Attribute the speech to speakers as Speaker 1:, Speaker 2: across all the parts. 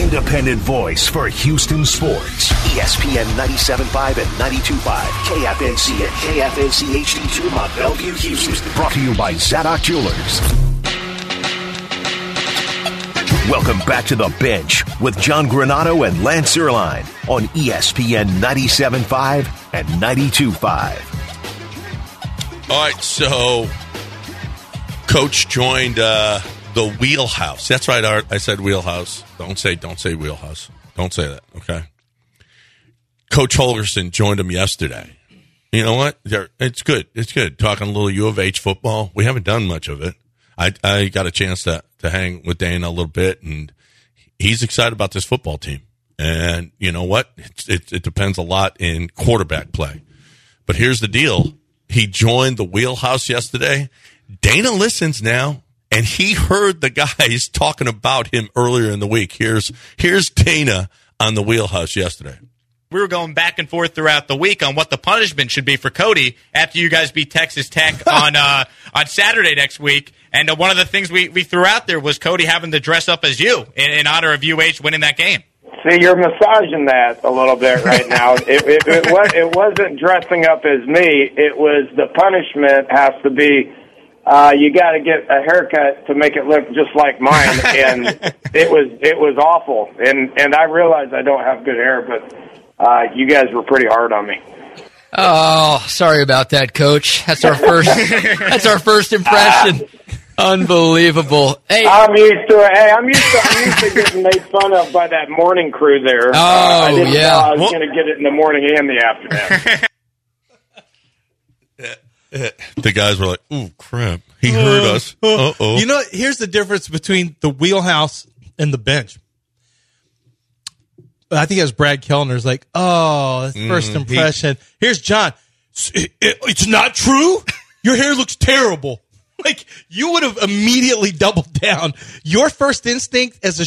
Speaker 1: independent voice for Houston sports. ESPN 97.5 and 92.5, KFNC and KFNC HD2 Mont Bellevue, Houston. Brought to you by Zadok Jewelers. Welcome back to The Bench with John Granato and Lance Zierlein on ESPN 97.5 and 92.5.
Speaker 2: All right, so Coach joined the Wheelhouse. That's right, Art. I said Wheelhouse. Don't say Wheelhouse. Don't say that, okay? Coach Holgorsen joined him yesterday. You know what? It's good. It's good. Talking a little U of H football. We haven't done much of it. I got a chance to hang with Dana a little bit, and he's excited about this football team. And you know what? It depends a lot in quarterback play. But here's the deal. He joined the Wheelhouse yesterday. Dana listens now, and he heard the guys talking about him earlier in the week. Here's Dana on the Wheelhouse yesterday.
Speaker 3: We were going back and forth throughout the week on what the punishment should be for Cody after you guys beat Texas Tech on Saturday next week. And one of the things we threw out there was Cody having to dress up as you in honor of UH winning that game.
Speaker 4: See, you're massaging that a little bit right now. It wasn't dressing up as me. It was the punishment has to be you got to get a haircut to make it look just like mine, and it was awful. And I realize I don't have good hair, but you guys were pretty hard on me.
Speaker 5: Oh, sorry about that, Coach. That's our first impression. Unbelievable. Hey,
Speaker 4: I'm used to it. Hey, I'm used to getting made fun of by that morning crew there. I didn't know I was going to get it in the morning and the afternoon.
Speaker 2: The guys were like, "Ooh, crap! He heard us." Uh-oh.
Speaker 6: You know, here's the difference between the Wheelhouse and the Bench. I think it was Brad Kellner's like, "Oh, that's first impression." Here's John. It's not true. Your hair looks terrible. Like, you would have immediately doubled down. Your first instinct as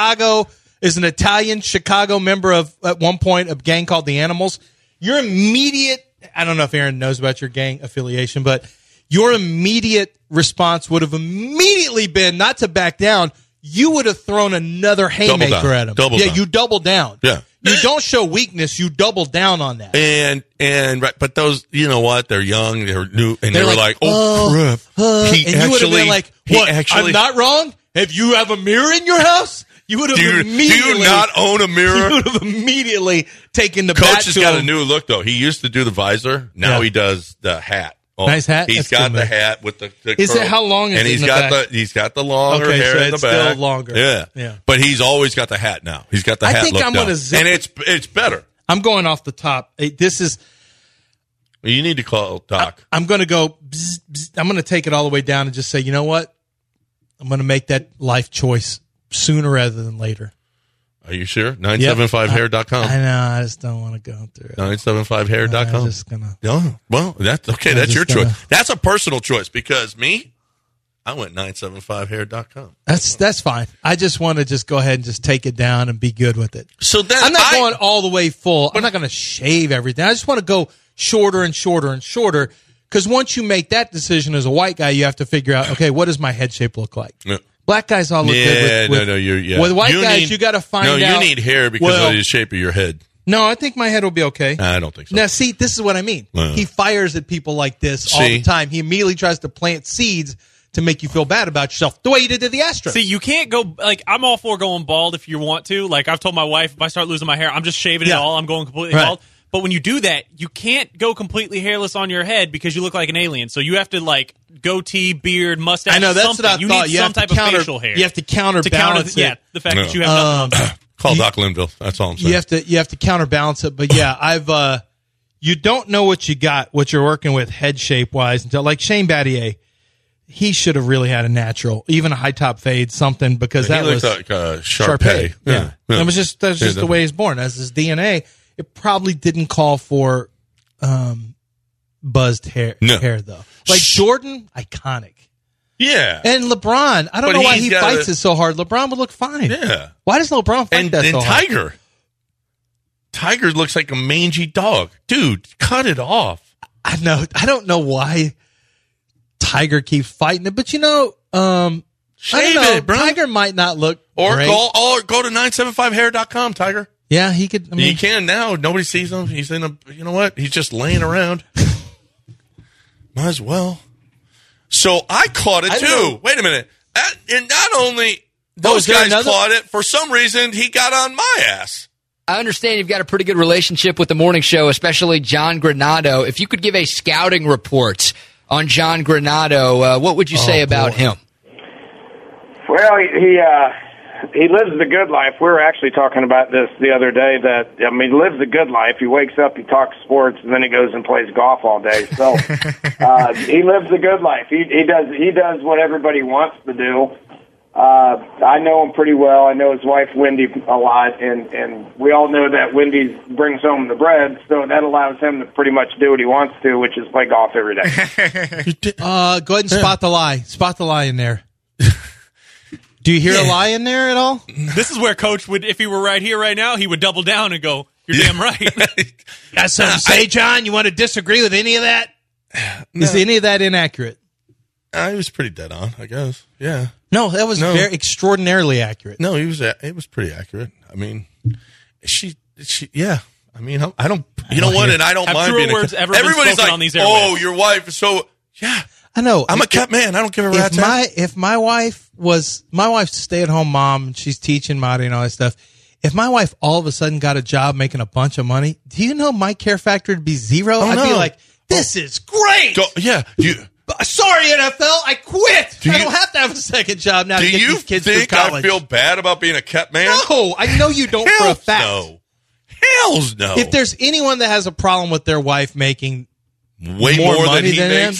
Speaker 6: an Italian Chicago member of, at one point, a gang called the Animals, your immediate, I don't know if Aaron knows about your gang affiliation, but your immediate response would have immediately been not to back down. You would have thrown another haymaker at him. You double down.
Speaker 2: Yeah.
Speaker 6: You don't show weakness. You double down on that.
Speaker 2: And right, but those, you know what? They're young. They're new, and they were like, "Oh, crap!"
Speaker 6: You would have been like, "What? I'm not wrong. Have you have a mirror in your house?" You would have immediately.
Speaker 2: Do you not own a mirror?
Speaker 6: You would have immediately taken the
Speaker 2: Coach
Speaker 6: bat
Speaker 2: has
Speaker 6: to
Speaker 2: got
Speaker 6: him.
Speaker 2: a new look though. He used to do the visor. Now he does the hat.
Speaker 6: Oh, nice hat.
Speaker 2: He's got the hat with the
Speaker 6: Is
Speaker 2: curl.
Speaker 6: it how long is
Speaker 2: and
Speaker 6: it?
Speaker 2: He's
Speaker 6: in
Speaker 2: got
Speaker 6: the back?
Speaker 2: he's got the longer hair
Speaker 6: so
Speaker 2: in the
Speaker 6: it's
Speaker 2: back.
Speaker 6: still longer.
Speaker 2: Yeah. But he's always got the hat now. He's got the hat.
Speaker 6: I think
Speaker 2: look
Speaker 6: I'm
Speaker 2: down.
Speaker 6: going to zip.
Speaker 2: And it's better.
Speaker 6: I'm going off the top. This is.
Speaker 2: You need to call Doc.
Speaker 6: I'm going to go. Bzz, bzz. I'm going to take it all the way down and just say, you know what? I'm going to make that life choice sooner rather than later.
Speaker 2: Are you sure? 975hair.com.
Speaker 6: I know. I just don't want to go through it.
Speaker 2: 975hair.com.
Speaker 6: I'm just gonna.
Speaker 2: No, well, that's okay. That's your choice. That's a personal choice because I went 975hair.com.
Speaker 6: That's fine. I just want to just go ahead and just take it down and be good with it.
Speaker 2: So then
Speaker 6: I'm not going all the way full. I'm not going to shave everything. I just want to go shorter and shorter and shorter. Because once you make that decision as a white guy, you have to figure out, okay, what does my head shape look like?
Speaker 2: Yeah.
Speaker 6: Black guys all look good. With white guys, you got to find out.
Speaker 2: No, you need hair because of the shape of your head.
Speaker 6: No, I think my head will be okay.
Speaker 2: I don't think so.
Speaker 6: Now, see, this is what I mean. He fires at people like this all the time. He immediately tries to plant seeds to make you feel bad about yourself, the way you did to the Astros.
Speaker 7: See, you can't go, I'm all for going bald if you want to. Like, I've told my wife, if I start losing my hair, I'm just shaving it all. I'm going completely bald. But when you do that, you can't go completely hairless on your head because you look like an alien. So you have to, like, goatee, beard, mustache,
Speaker 6: I know, that's
Speaker 7: something.
Speaker 6: what I
Speaker 7: you
Speaker 6: thought.
Speaker 7: need some type of facial hair.
Speaker 6: You have to counterbalance it.
Speaker 7: Yeah, the fact that you have nothing on.
Speaker 2: Call Doc Linville. That's all I'm saying.
Speaker 6: You have to counterbalance it. But yeah, you don't know what you got, what you're working with head shape wise until, like, Shane Battier, he should have really had a natural, even a high top fade, something, because that was
Speaker 2: like Sharpay.
Speaker 6: Yeah. That's just the way he's born. As his DNA, it probably didn't call for buzzed hair though. Like Jordan, iconic.
Speaker 2: Yeah.
Speaker 6: And LeBron, I don't know why he fights it so hard. LeBron would look fine.
Speaker 2: Yeah.
Speaker 6: Why does LeBron fight that so hard?
Speaker 2: And Tiger looks like a mangy dog. Dude, cut it off.
Speaker 6: I know. I don't know why Tiger keeps fighting it, but
Speaker 2: Shave
Speaker 6: know.
Speaker 2: it, bro.
Speaker 6: Tiger might not look
Speaker 2: Or
Speaker 6: great.
Speaker 2: go to 975hair.com, Tiger.
Speaker 6: Yeah, he could. I mean,
Speaker 2: He can now. Nobody sees him. He's in a. You know what? He's just laying around. Might as well. So I caught it
Speaker 6: I
Speaker 2: too.
Speaker 6: know.
Speaker 2: Wait a minute. And not only those
Speaker 6: is there
Speaker 2: guys
Speaker 6: another-
Speaker 2: caught it, for some reason he got on my ass.
Speaker 5: I understand you've got a pretty good relationship with the morning show, especially John Granado. If you could give a scouting report on John Granado, what would you say about him?
Speaker 4: Well, he lives the good life. We were actually talking about this the other day. He lives the good life. He wakes up, he talks sports, and then he goes and plays golf all day. So he lives the good life. He does what everybody wants to do. I know him pretty well. I know his wife Wendy a lot, and we all know that Wendy brings home the bread, so that allows him to pretty much do what he wants to, which is play golf every day.
Speaker 6: go ahead and spot the lie. Spot the lie in there. Do you hear a lie in there at all?
Speaker 7: This is where Coach would, if he were right here right now, he would double down and go, "You're damn right."
Speaker 6: Got something to say, John? You want to disagree with any of that? No. Is any of that inaccurate?
Speaker 2: He was pretty dead on, I guess. Yeah.
Speaker 6: No, that was very extraordinarily accurate.
Speaker 2: No, it was pretty accurate. I mean, yeah. I mean, I don't, you know what? And I don't
Speaker 7: Have
Speaker 2: mind
Speaker 7: truer
Speaker 2: being
Speaker 7: words ever been
Speaker 2: everybody's
Speaker 7: spoken
Speaker 2: like,
Speaker 7: on these
Speaker 2: oh,
Speaker 7: airwaves?
Speaker 2: your wife is so, yeah.
Speaker 6: I know.
Speaker 2: I'm a cat man. I don't give a rat's ass.
Speaker 6: If my wife's a stay-at-home mom, and she's teaching Marty and all that stuff. If my wife all of a sudden got a job making a bunch of money, do you know my care factor would be zero? I'd be like, this is great. Sorry, NFL, I quit. I don't have to have a second job now to get these kids through college.
Speaker 2: Do you think I feel bad about being a cat man?
Speaker 6: No, I know you don't for a fact.
Speaker 2: No. Hells no.
Speaker 6: If there's anyone that has a problem with their wife making
Speaker 2: way more
Speaker 6: money
Speaker 2: than he makes,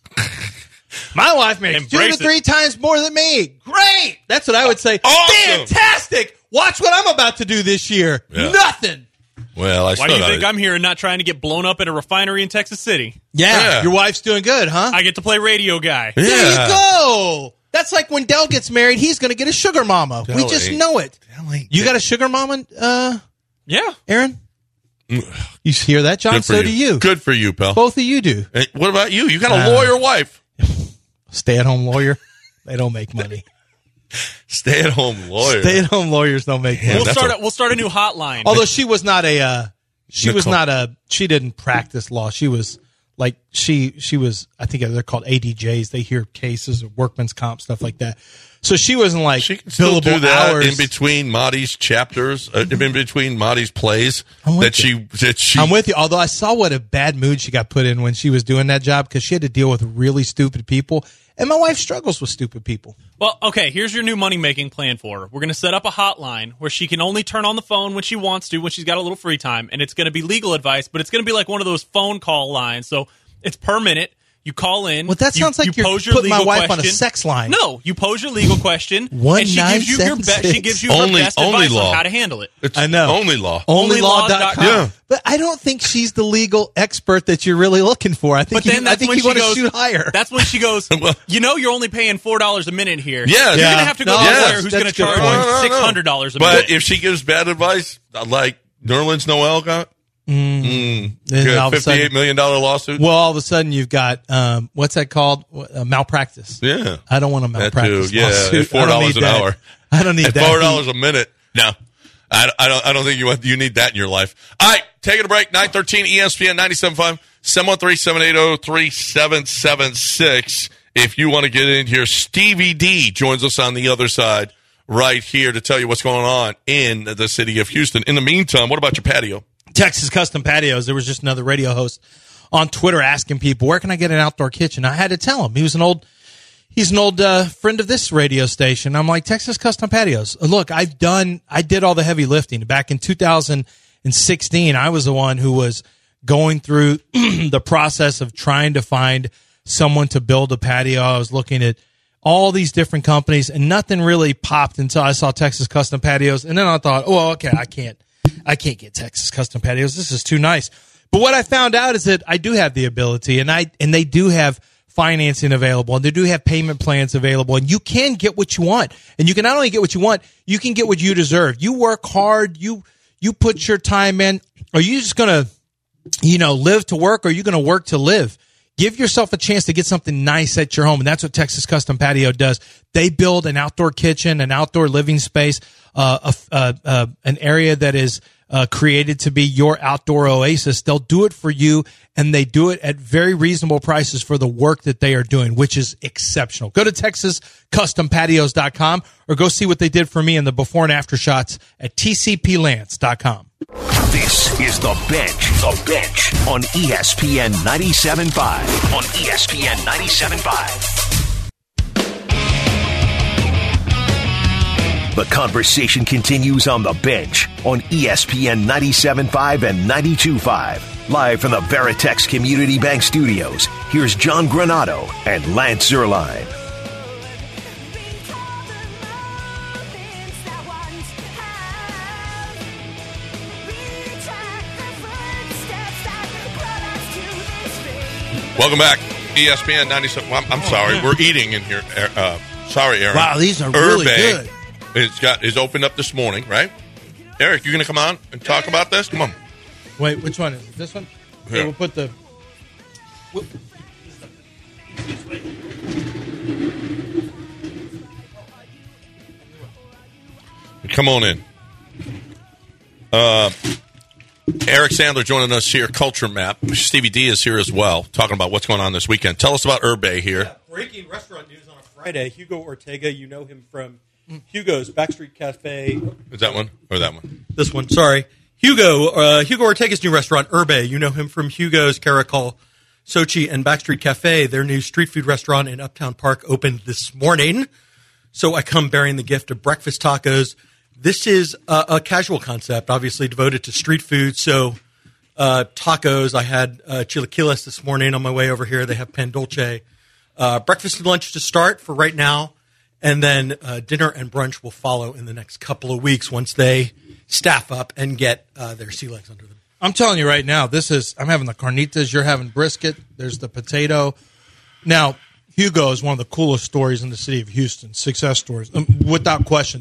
Speaker 6: my wife makes 2 to 3 times more than me. Great. That's what I would say.
Speaker 2: Awesome.
Speaker 6: Fantastic. Watch what I'm about to do this year.
Speaker 2: Yeah.
Speaker 6: Nothing.
Speaker 2: Well,
Speaker 7: Why do you think I'm here and not trying to get blown up at a refinery in Texas City?
Speaker 6: Yeah. Your wife's doing good, huh?
Speaker 7: I get to play radio guy.
Speaker 2: Yeah.
Speaker 6: There you go. That's like when Dell gets married, he's going to get a sugar mama. We just know it. You got a sugar mama,
Speaker 7: Yeah.
Speaker 6: Aaron? You hear that, John? So do you.
Speaker 2: Good for you, pal.
Speaker 6: Both of you do.
Speaker 2: Hey, what about you? You got a lawyer wife.
Speaker 6: Stay-at-home lawyer. They don't make money.
Speaker 2: Stay-at-home lawyer.
Speaker 6: Stay-at-home lawyers don't make money.
Speaker 7: We'll start a new hotline.
Speaker 6: Although she was not she didn't practice law. She was like, she was, I think they're called ADJs. They hear cases of workman's comp, stuff like that. So she wasn't like
Speaker 2: she can still do that
Speaker 6: hours.
Speaker 2: in between Marty's chapters, in between Marty's plays.
Speaker 6: I'm with
Speaker 2: I'm
Speaker 6: with you. Although I saw what a bad mood she got put in when she was doing that job because she had to deal with really stupid people. And my wife struggles with stupid people.
Speaker 7: Well, okay, here's your new money-making plan for her. We're going to set up a hotline where she can only turn on the phone when she wants to, when she's got a little free time, and it's going to be legal advice, but it's going to be like one of those phone call lines. So it's per minute. You call in.
Speaker 6: Well, that sounds like you're
Speaker 7: pose your
Speaker 6: putting my
Speaker 7: legal
Speaker 6: wife
Speaker 7: question.
Speaker 6: on a sex line.
Speaker 7: No, you pose your legal question, and she gives you
Speaker 2: Only-
Speaker 7: her best
Speaker 2: only
Speaker 7: advice
Speaker 2: law.
Speaker 7: on how to handle it.
Speaker 2: It's
Speaker 6: I know.
Speaker 2: Only law.
Speaker 6: Onlylaw.com.
Speaker 2: Yeah.
Speaker 6: But I don't think she's the legal expert that you're really looking for. I think
Speaker 7: But then that's when
Speaker 6: you
Speaker 7: she
Speaker 6: want to
Speaker 7: goes,
Speaker 6: shoot higher.
Speaker 7: That's when she goes,
Speaker 2: Well-
Speaker 7: you're only paying $4 a minute here.
Speaker 2: Yeah.
Speaker 7: You're
Speaker 2: Yeah.
Speaker 7: going to have to go
Speaker 6: No,
Speaker 7: to a
Speaker 6: yes,
Speaker 7: lawyer who's
Speaker 6: that's
Speaker 7: going to
Speaker 6: a good
Speaker 7: charge
Speaker 6: point.
Speaker 7: $600 a
Speaker 2: But
Speaker 7: minute.
Speaker 2: if she gives bad advice, like Nerlens Noel got,
Speaker 6: Then
Speaker 2: good
Speaker 6: all of a sudden-
Speaker 2: $58 million lawsuit.
Speaker 6: Well, all of a sudden you've got what's that called? Malpractice.
Speaker 2: Yeah.
Speaker 6: I don't want a
Speaker 2: That
Speaker 6: malpractice
Speaker 2: too. Yeah,
Speaker 6: lawsuit.
Speaker 2: at
Speaker 6: I don't
Speaker 2: $4
Speaker 6: need
Speaker 2: an
Speaker 6: that.
Speaker 2: hour.
Speaker 6: I don't need
Speaker 2: At
Speaker 6: that.
Speaker 2: $4 a minute. No. I don't think you need that in your life. All right, taking a break. 913 ESPN 97.5 713-780-3776. If you want to get in here, Stevie D joins us on the other side right here to tell you what's going on in the city of Houston. In the meantime, what about your patio?
Speaker 6: Texas Custom Patios. There was just another radio host on Twitter asking people, where can I get an outdoor kitchen? I had to tell him. He's an old friend of this radio station. I'm like, Texas Custom Patios. Look, I did all the heavy lifting. Back in 2016, I was the one who was going through the process of trying to find someone to build a patio. I was looking at all these different companies, and nothing really popped until I saw Texas Custom Patios. And then I thought, oh, okay, I can't get Texas Custom Patios. This is too nice. But what I found out is that I do have the ability, and they do have financing available, and they do have payment plans available, and you can get what you want. And you can not only get what you want, you can get what you deserve. You work hard, you put your time in. Are you just going to, live to work, or are you going to work to live? Give yourself a chance to get something nice at your home, and that's what Texas Custom Patio does. They build an outdoor kitchen, an outdoor living space, an area that is created to be your outdoor oasis. They'll do it for you, and they do it at very reasonable prices for the work that they are doing, which is exceptional. Go to TexasCustomPatios.com or go see what they did for me in the before and after shots at TCPLance.com.
Speaker 1: This is The Bench. The Bench on ESPN 97.5. On ESPN 97.5. The conversation continues on The Bench on ESPN 97.5 and 92.5. Live from the Veritex Community Bank Studios, here's John Granado and Lance Zierlein.
Speaker 2: Welcome back, ESPN 97. I'm sorry, we're eating in here. Sorry, Aaron.
Speaker 6: Wow, these are really good.
Speaker 2: Is opened up this morning, right? Eric, you going to come on and talk about this? Come on.
Speaker 6: Wait, which one is it? This one?
Speaker 2: Yeah.
Speaker 6: Okay, we'll put the...
Speaker 2: Come on in. Eric Sandler joining us here, Culture Map. Stevie D is here as well, talking about what's going on this weekend. Tell us about Herbe here.
Speaker 8: Yeah, breaking restaurant news on a Friday. Hugo Ortega, you know him from Hugo's Backstreet Cafe.
Speaker 2: Is that one or that one?
Speaker 8: This one, sorry. Hugo Ortega's new restaurant, Herbe. You know him from Hugo's, Caracol, Sochi, and Backstreet Cafe. Their new street food restaurant in Uptown Park opened this morning. So I come bearing the gift of breakfast tacos. This is a casual concept, obviously devoted to street food. So tacos, I had chilaquiles this morning on my way over here. They have pan dulce. Breakfast and lunch to start for right now. And then dinner and brunch will follow in the next couple of weeks once they staff up and get their sea legs under them.
Speaker 6: I'm telling you right now, I'm having the carnitas, you're having brisket, there's the potato. Now, Hugo is one of the coolest stories in the city of Houston, success stories, without question.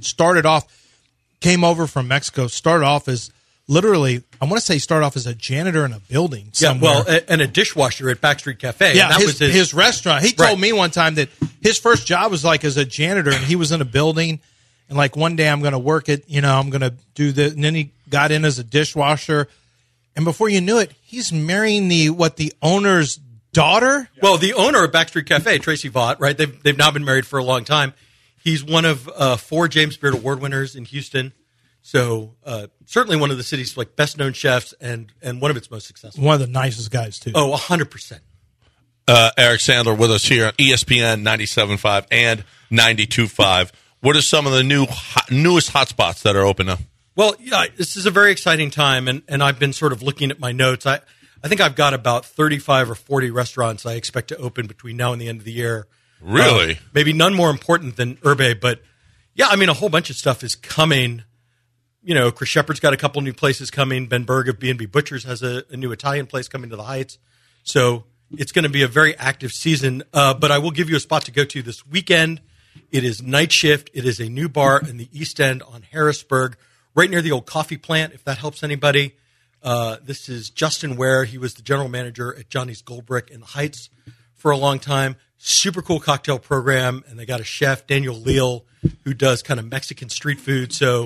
Speaker 6: Came over from Mexico, started off as literally, I want to say started off as a janitor in a building somewhere.
Speaker 8: Yeah, well, and a dishwasher at Backstreet Cafe.
Speaker 6: Yeah,
Speaker 8: and that was
Speaker 6: his restaurant. He told me one time that his first job was like as a janitor, and he was in a building, and like one day I'm going to work it, I'm going to do this. And then he got in as a dishwasher, and before you knew it, he's marrying the owner's daughter.
Speaker 8: Well, the owner of Backstreet Cafe, Tracy Vaught, right? They've now been married for a long time. He's one of 4 James Beard Award winners in Houston. So certainly one of the city's best known chefs and one of its most successful.
Speaker 6: One of the nicest guys too.
Speaker 8: Oh, 100%.
Speaker 2: Eric Sandler with us here on ESPN 97.5 and 92.5. What are some of the newest hotspots that are open now?
Speaker 8: Well, yeah, this is a very exciting time, and I've been sort of looking at my notes. I think I've got about 35 or 40 restaurants I expect to open between now and the end of the year.
Speaker 2: Really?
Speaker 8: Maybe none more important than Herbe, but yeah, I mean, a whole bunch of stuff is coming. Chris Shepard's got a couple new places coming. Ben Berg of B&B Butchers has a new Italian place coming to the Heights. So it's going to be a very active season. But I will give you a spot to go to this weekend. It is Night Shift. It is a new bar in the East End on Harrisburg, right near the old coffee plant, if that helps anybody. This is Justin Ware. He was the general manager at Johnny's Goldbrick in the Heights for a long time. Super cool cocktail program. And they got a chef, Daniel Leal, who does kind of Mexican street food. So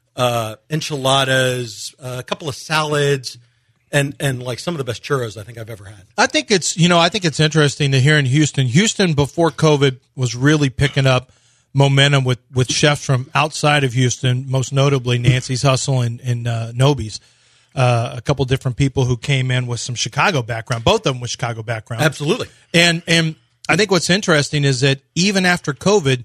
Speaker 8: enchiladas, a couple of salads, and like some of the best churros I think I've ever had.
Speaker 6: I think it's interesting to hear in Houston. Houston before COVID was really picking up momentum with chefs from outside of Houston, most notably Nancy's Hustle and Nobi's. A couple different people who came in with some Chicago background, both of them with Chicago background.
Speaker 8: Absolutely.
Speaker 6: And I think what's interesting is that even after COVID,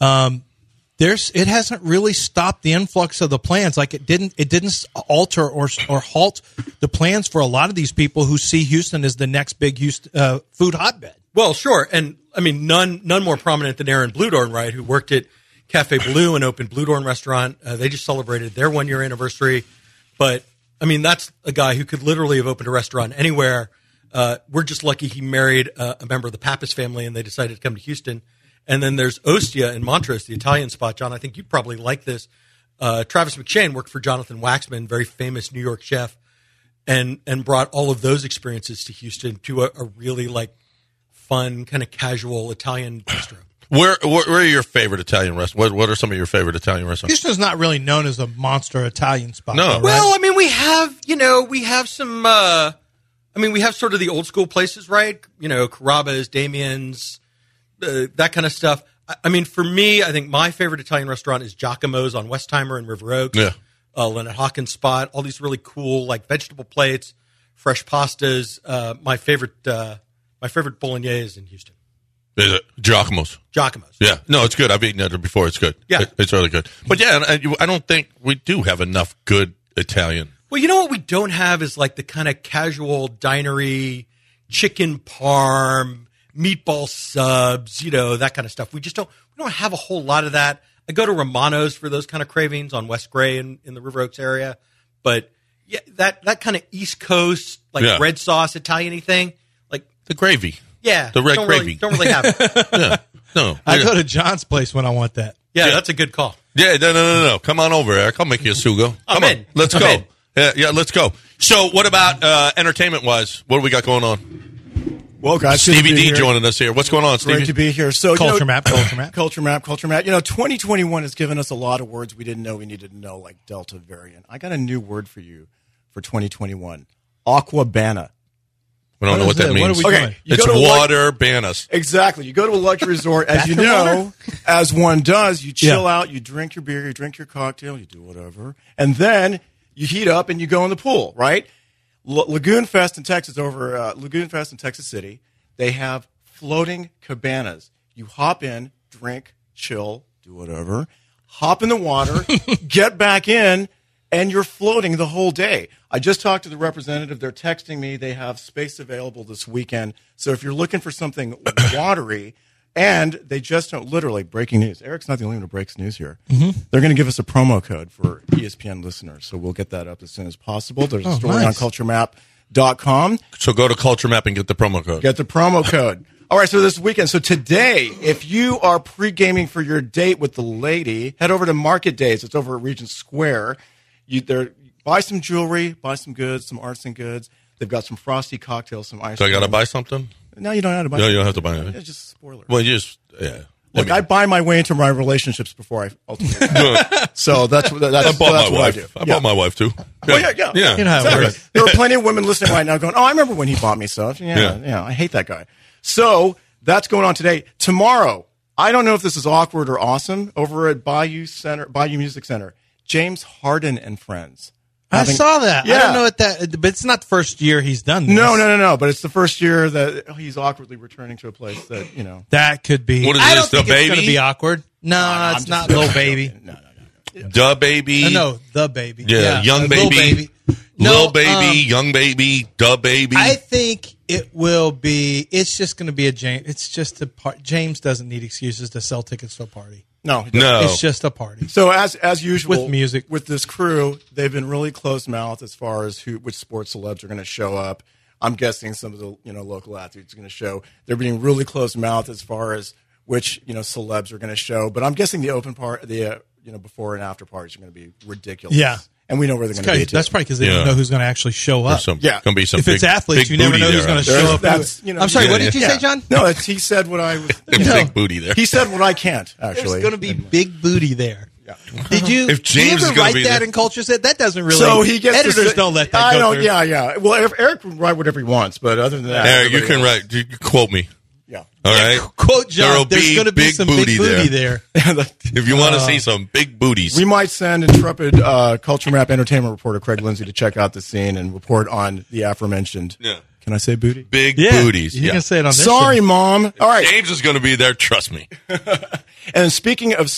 Speaker 6: it hasn't really stopped the influx of the plans. Like it didn't alter or halt the plans for a lot of these people who see Houston as the next big Houston, food hotbed.
Speaker 8: Well, sure, and I mean none more prominent than Aaron Bludorn, right? Who worked at Cafe Blue and opened Bludorn Restaurant. They just celebrated their 1-year anniversary, but I mean that's a guy who could literally have opened a restaurant anywhere. We're just lucky he married a member of the Pappas family, and they decided to come to Houston. And then there's Ostia in Montrose, the Italian spot. John, I think you'd probably like this. Travis McShane worked for Jonathan Waxman, very famous New York chef. and brought all of those experiences to Houston to a really like fun kind of casual Italian bistro.
Speaker 2: Where are your favorite Italian restaurants? What are some of your favorite Italian restaurants?
Speaker 6: Houston's not really known as a monster Italian spot.
Speaker 2: No.
Speaker 6: though, right?
Speaker 8: Well, I mean, we have some. We have sort of the old school places, right? Carrabba's, Damien's, that kind of stuff. I mean, for me, I think my favorite Italian restaurant is Giacomo's on Westheimer and River Oaks.
Speaker 2: Yeah.
Speaker 8: Leonard Hawkins spot. All these really cool like vegetable plates, fresh pastas. My favorite bolognese in Houston.
Speaker 2: Is it Giacomo's?
Speaker 8: Giacomo's.
Speaker 2: Yeah. No, it's good. I've eaten it before. It's good.
Speaker 8: Yeah.
Speaker 2: It's really good. But yeah, I don't think we do have enough good Italian.
Speaker 8: Well, you know what we don't have is like the kind of casual dinery, chicken parm, meatball subs, that kind of stuff. We don't have a whole lot of that. I go to Romano's for those kind of cravings on West Gray in the River Oaks area. But yeah, that kind of East Coast, like red sauce Italian-y thing, like
Speaker 2: the gravy.
Speaker 8: Yeah.
Speaker 2: The red gravy.
Speaker 8: Don't really have it.
Speaker 2: Yeah. No.
Speaker 6: I go to John's place when I want that.
Speaker 8: Yeah, that's a good call.
Speaker 2: Yeah, no. Come on over, Eric. I'll make you a sugo. Come on. Let's go. Yeah, let's go. So what about entertainment-wise? What do we got going on?
Speaker 9: Well, guys,
Speaker 2: Stevie D joining us here. What's going on, Stevie?
Speaker 9: Great to be here. So,
Speaker 6: Culture map.
Speaker 9: 2021 has given us a lot of words we didn't know we needed to know, like Delta variant. I got a new word for you for 2021. Aquabana.
Speaker 2: We don't know what that means.
Speaker 6: What are we doing?
Speaker 2: It's water banas.
Speaker 9: Exactly. You go to a luxury resort, as you know, as one does, you chill out, you drink your beer, you drink your cocktail, you do whatever, and then you heat up and you go in the pool, right? Lagoon Fest in Texas City, they have floating cabanas. You hop in, drink, chill, do whatever, hop in the water, get back in, and you're floating the whole day. I just talked to the representative. They're texting me. They have space available this weekend. So if you're looking for something watery, and they just don't, literally, breaking news. Eric's not the only one who breaks news here. Mm-hmm. They're going to give us a promo code for ESPN listeners. So we'll get that up as soon as possible. There's a story on culturemap.com.
Speaker 2: So go to Culture Map and get the promo code.
Speaker 9: Get the promo code. All right, so this weekend. So today, if you are pre-gaming for your date with the lady, head over to Market Days. It's over at Regent Square. Buy some jewelry, buy some goods, some arts and goods. They've got some frosty cocktails, some ice cream.
Speaker 2: So I got to buy something?
Speaker 9: No, you don't have to buy
Speaker 2: No,
Speaker 9: something.
Speaker 2: you don't have to buy anything.
Speaker 9: It's just a spoiler.
Speaker 2: Well, yeah.
Speaker 9: Look, I buy my way into my relationships before I ultimately. So that's
Speaker 2: I bought my
Speaker 9: what
Speaker 2: wife.
Speaker 9: I do.
Speaker 2: I bought my wife too.
Speaker 9: Well, yeah.
Speaker 2: Yeah.
Speaker 6: You know how it
Speaker 9: Exactly.
Speaker 6: works.
Speaker 9: There are plenty of women listening right now going, "Oh, I remember when he bought me stuff." Yeah, I hate that guy. So that's going on today. Tomorrow, I don't know if this is awkward or awesome. Over at Bayou Music Center, James Harden and friends.
Speaker 6: I saw that.
Speaker 9: Yeah.
Speaker 6: I don't know what that, but it's not the first year he's done this.
Speaker 9: No. But it's the first year that he's awkwardly returning to a place that
Speaker 6: That could be.
Speaker 2: What is
Speaker 6: I
Speaker 2: this,
Speaker 6: don't think
Speaker 2: the
Speaker 6: it's going to
Speaker 2: baby?
Speaker 6: be awkward. No, it's not Lil Baby.
Speaker 9: No.
Speaker 2: Da Baby.
Speaker 6: No, The Baby.
Speaker 2: Yeah, Young
Speaker 6: Lil
Speaker 2: Baby.
Speaker 6: No,
Speaker 2: Lil Baby, Young Baby, Da Baby.
Speaker 6: I think it will be. It's just going to be a James. It's just a part. James doesn't need excuses to sell tickets to a party.
Speaker 9: No.
Speaker 6: It's just a party.
Speaker 9: So as usual
Speaker 6: With music.
Speaker 9: with this crew, they've been really close-mouthed as far as which sports celebs are going to show up. I'm guessing some of the local athletes are going to show. They're being really close-mouthed as far as which celebs are going to show. But I'm guessing the open part, the before and after parties are going to be ridiculous.
Speaker 6: Yeah.
Speaker 9: And we know where they're going to be. Too.
Speaker 6: That's probably because they don't know who's going to actually show up.
Speaker 2: Going to be some
Speaker 6: If it's athletes,
Speaker 2: big
Speaker 6: you never
Speaker 2: booty
Speaker 6: know who's
Speaker 2: there,
Speaker 6: going to
Speaker 2: huh?
Speaker 6: show up.
Speaker 9: That's,
Speaker 6: I'm sorry, what did you say, John?
Speaker 9: No, he said what I was.
Speaker 2: Big booty there.
Speaker 9: He said what I can't, actually.
Speaker 6: There's going to be big booty there.
Speaker 9: Yeah.
Speaker 6: Did you?
Speaker 2: If James
Speaker 6: do
Speaker 2: is
Speaker 6: you ever
Speaker 2: gonna
Speaker 6: write
Speaker 2: be
Speaker 6: that
Speaker 2: there-
Speaker 6: in Culture Set? That doesn't really.
Speaker 9: So he gets to
Speaker 6: editors
Speaker 9: say-
Speaker 6: don't let that
Speaker 9: I
Speaker 6: go
Speaker 9: don't.
Speaker 6: through.
Speaker 9: Yeah. Well, Eric can write whatever he wants, but other than that,
Speaker 2: Eric, you
Speaker 9: everybody
Speaker 2: can
Speaker 9: else-
Speaker 2: write. You can quote me.
Speaker 9: Yeah.
Speaker 2: All right.
Speaker 6: Quote John.
Speaker 2: There'll
Speaker 6: There's
Speaker 2: be
Speaker 6: going to be
Speaker 2: big
Speaker 6: some
Speaker 2: booty
Speaker 6: big booty there.
Speaker 2: If you want to see some big booties,
Speaker 9: We might send intrepid Culture Map entertainment reporter Craig Lindsay to check out the scene and report on the aforementioned.
Speaker 2: Yeah.
Speaker 9: Can I say booty?
Speaker 2: big
Speaker 6: Yeah,
Speaker 2: booties.
Speaker 6: You can say it on this
Speaker 9: Sorry,
Speaker 6: show.
Speaker 9: Mom. All right.
Speaker 2: James is going to be there. Trust me.
Speaker 9: And speaking of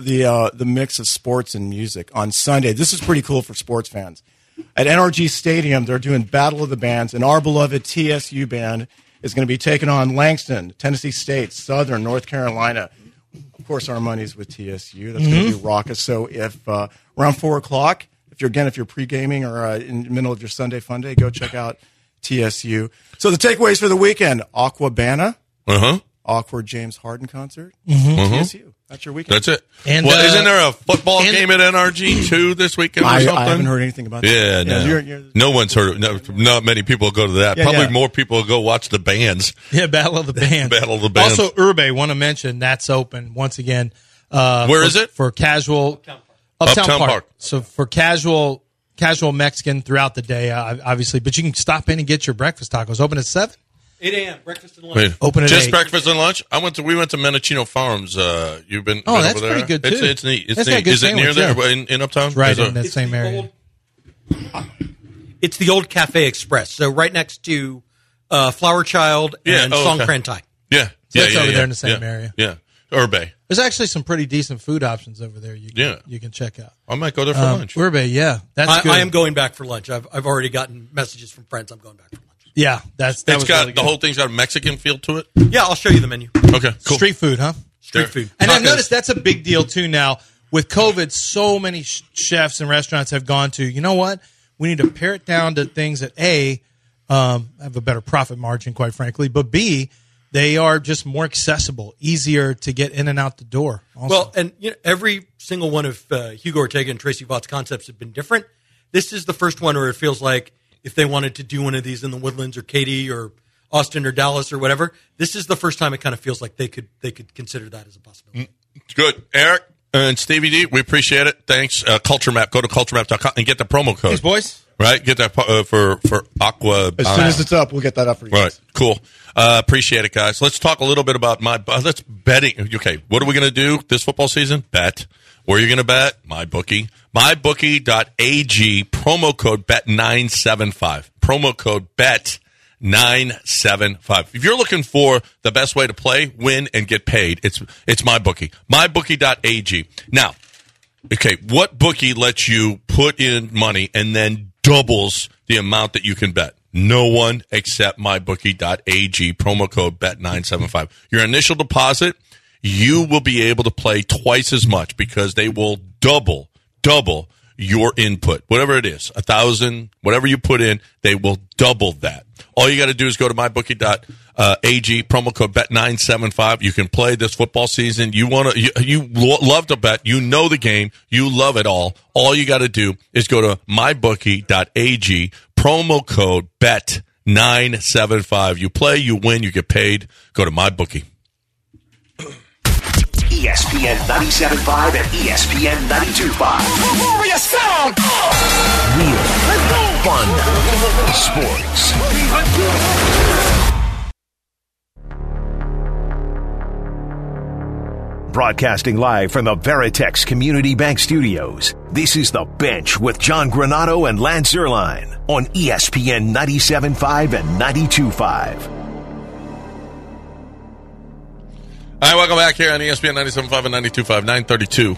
Speaker 9: the mix of sports and music on Sunday, this is pretty cool for sports fans. At NRG Stadium, they're doing Battle of the Bands, and our beloved TSU band is going to be taking on Langston, Tennessee State, Southern, North Carolina. Of course, our money's with TSU. That's going to be raucous. So if around 4 o'clock, if you're pre-gaming or in the middle of your Sunday fun day, go check out TSU. So the takeaways for the weekend: Aquabana, awkward James Harden concert.
Speaker 2: Mm-hmm.
Speaker 9: TSU. That's your weekend.
Speaker 2: That's it.
Speaker 6: And,
Speaker 2: isn't there a football game at NRG too this weekend or something?
Speaker 9: I haven't heard anything about that.
Speaker 2: Yeah, no. No one's heard. Not many people go to that. Probably more people go watch the bands.
Speaker 6: Yeah, Battle of the Bands.
Speaker 2: Battle of the Bands.
Speaker 6: Also, Urbe, want to mention that's open once again.
Speaker 2: Where is it?
Speaker 6: For casual Uptown Park. So for casual Mexican throughout the day, obviously. But you can stop in and get your breakfast tacos. Open at 7.
Speaker 8: 8 a.m. breakfast and lunch.
Speaker 2: Wait,
Speaker 6: open at
Speaker 2: just
Speaker 6: 8.
Speaker 2: Breakfast and lunch. We went to Mendocino Farms. You've been?
Speaker 6: Oh,
Speaker 2: been
Speaker 6: that's
Speaker 2: over there?
Speaker 6: pretty good too.
Speaker 2: It's neat. It's
Speaker 6: That's
Speaker 2: neat.
Speaker 6: got good
Speaker 2: Is it near
Speaker 6: sandwich,
Speaker 2: there in Uptown?
Speaker 6: Right in that same area.
Speaker 8: It's the old Cafe Express. So right next to Flower Child and Songkran Thai.
Speaker 2: Yeah,
Speaker 6: That's over there in the same area.
Speaker 2: Yeah, Urbe.
Speaker 6: There's actually some pretty decent food options over there. You can check out.
Speaker 2: I might go there for lunch.
Speaker 6: Urbe, yeah, that's good.
Speaker 8: I am going back for lunch. I've already gotten messages from friends. I'm going back for lunch.
Speaker 6: Yeah, it's
Speaker 2: got
Speaker 6: really
Speaker 2: the whole thing's got a Mexican feel to it.
Speaker 8: Yeah, I'll show you the menu.
Speaker 2: Okay, cool.
Speaker 6: Street food, huh?
Speaker 8: Street food.
Speaker 6: And I've noticed that's a big deal too now. With COVID, so many chefs and restaurants have gone to, you know what? We need to pare it down to things that A, have a better profit margin, quite frankly, but B, they are just more accessible, easier to get in and out the door. Also.
Speaker 8: Well, and every single one of Hugo Ortega and Tracy Vaught's concepts have been different. This is the first one where it feels like if they wanted to do one of these in the Woodlands or Katy or Austin or Dallas or whatever, this is the first time it kind of feels like they could consider that as a possibility.
Speaker 2: Good. Eric and Stevie D, we appreciate it. Thanks. Culture Map. Go to culturemap.com and get the promo code.
Speaker 6: Thanks, boys.
Speaker 2: Right? Get that for Aqua.
Speaker 9: As soon as it's up, we'll get that up for you.
Speaker 2: Right. Cool. Appreciate it, guys. Let's talk a little bit about let's betting. Okay. What are we going to do this football season? Bet. Where are you going to bet? MyBookie. MyBookie.ag. Promo code BET975. Promo code BET975. If you're looking for the best way to play, win, and get paid, it's MyBookie. MyBookie.ag. Now, okay, what bookie lets you put in money and then doubles the amount that you can bet? No one except MyBookie.ag. Promo code BET975. Your initial deposit, you will be able to play twice as much because they will double your input. Whatever it is, 1,000, whatever you put in, they will double that. All you got to do is go to mybookie.ag, promo code BET975. You can play this football season. You love to bet. You know the game. You love it all. All you got to do is go to mybookie.ag, promo code BET975. You play, you win, you get paid. Go to MyBookie.
Speaker 1: ESPN 97.5 and ESPN 92.5. Warrior sound! Real. Fun. Sports. Broadcasting live from the Veritex Community Bank Studios, this is The Bench with John Granato and Lance Zierlein on ESPN 97.5 and 92.5.
Speaker 2: All right, welcome back here on ESPN 97.5 and 92.5, 932.